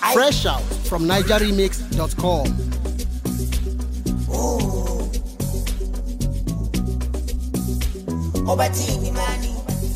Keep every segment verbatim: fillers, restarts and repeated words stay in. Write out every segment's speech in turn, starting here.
Fresh out from niger remix dot com. Obatini mani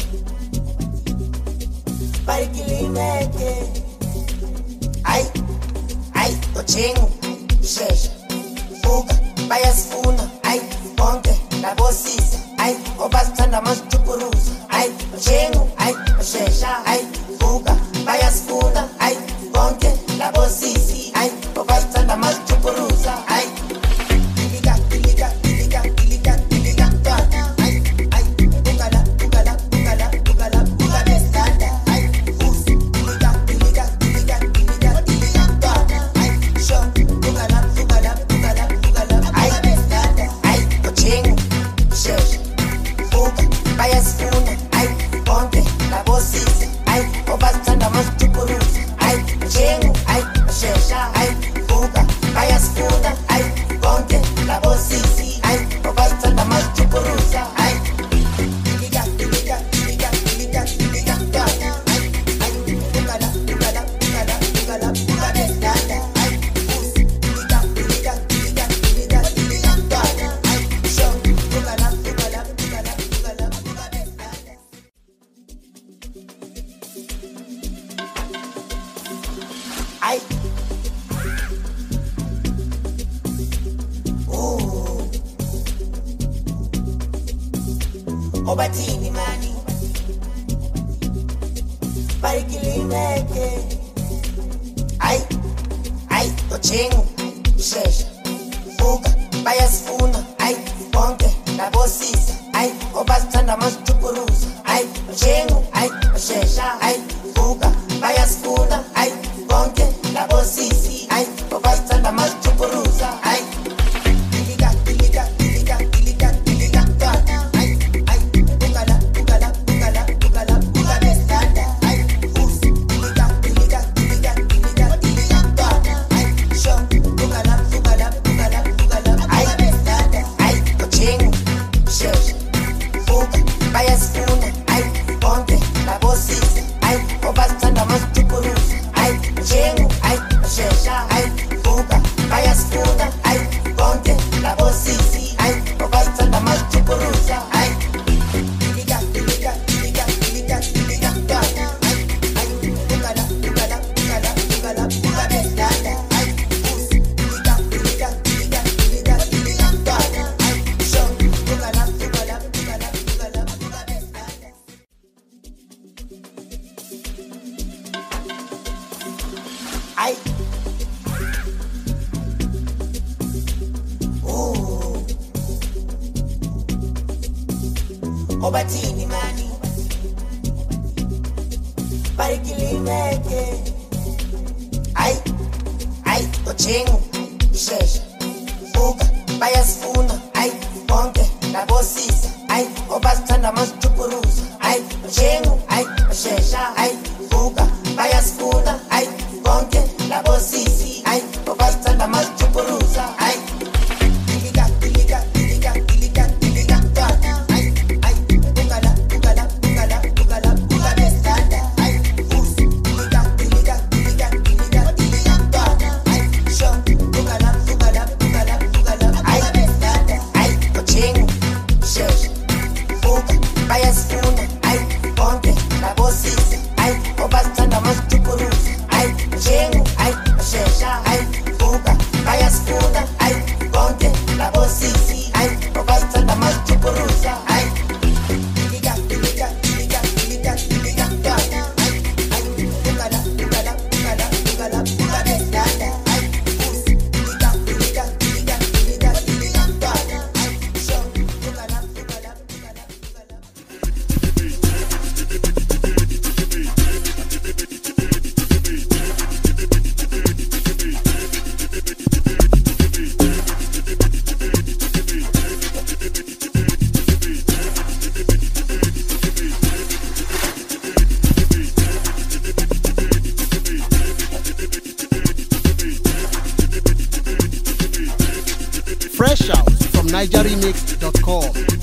Barikilimeke Ay, ay, ochengu Shesha Fuga, bayasifuna Ay, bonke, labosisa Ay, obasithanda masitukuruza Ay, ochengu, ay, shesha Ay, fuga, bayasifuna Ay, bonke, labosisi Ay, obasithanda masitukuruza Ay, Iliga, iliga, iliga, iliga, iliga, twana Ay, ay, ugala, ugala, ugala, ugala, ugala, standa Ay, usi, iliga, iliga, iliga, iliga, iliga, twana Ay, show, ugala, ugala, ugala, ugala, ay, standa Ay, ochengu, shesha Fuga, bayasifuna Ay, bonke, labosisi Ay, obasithanda masitukuruza Ay, ochengu, ay, shesha Ay, fuga, bayasifuna Ay, bonke, labosisi Ay, obasithanda masitukuruza Ay, iliga, iliga, iliga, iliga, iliga, twana Ay, ay, ugala, ugala, ugala, ugala, ugala, standa Ay, usi, iliga, iliga, iliga, iliga, iliga, twana Ay, show, ugala, ugala, ugala, ugala, ugala, standa Ay, ooh, obatini mani Barikilimeke Ay, ay, ochengu Shesha Fuga, bayasifuna Ay, bonke, labosisa Ay, obasithanda masitukuruza Ay, ochengu, ay, shesha Ay, fuga, bayasifuna Ay, bonke, labosisi Ay, obasithanda masitukuruza Ay, iliga, iliga, iliga, iliga, iliga, twana Ay, ay, ugala, ugala, ugala, ugala, ugala, standa Ay, usi, iliga, iliga, iliga, iliga, iliga, twana Ay, show, ugala, ugala, ugala, ugala, ay, standa Ay, ochengu, shesha Fuga, bayasifuna Ay, bonke, labosisi Ay, obasithanda masitukuruza Ay, ochengu, ay, shesha Ay, fuga, bayasifuna Ay, bonke, labosisi Ay, obasithanda masitukuruza Ay, iliga, iliga, iliga, iliga, iliga, twana Ay, ay, ugala, ugala, ugala, ugala, ugala, standa Ay, usi, iliga, iliga, iliga, iliga, iliga, twana Ay, show, ugala, ugala, ugala, ugala, ugala, standa Ay, ooh, obatini mani Barikilimeke Ay, ay, ochengu Shesha Fuga, bayasifuna Ay, bonke, labosisa Ay, obasithanda masitukuruza Ay, ochengu, ay, shesha Ay, fuga, bayasifuna Ay, bonke, labosisi Ay, obasithanda masitukuruza Ay, iliga, iliga, iliga, iliga, iliga, twana Ay, ay, ugala, ugala, ugala, ugala, ugala, standa Ay, usi, iliga, iliga, iliga, iliga, iliga, twana Ay, show, ugala, ugala, ugala, ugala, ay, standa Ay, ochengu, shesha Fuga, bayasifuna Ay, bonke, labosisi Ay, obasithanda masitukuruza Ay, ochengu, ay, shesha Ay, fuga, bayasifuna Ay, bonke, labosisi Ay, obasithanda masitukuruza Ay, iliga, iliga, iliga, iliga, iliga, twana Ay, ay, ugala, ugala, ugala, ugala, ugala, standa Ay, usi, iliga, iliga, iliga, iliga, iliga, twana Ay, show, ugala, ugala, ugala, ugala Fresh out from niger remix dot com.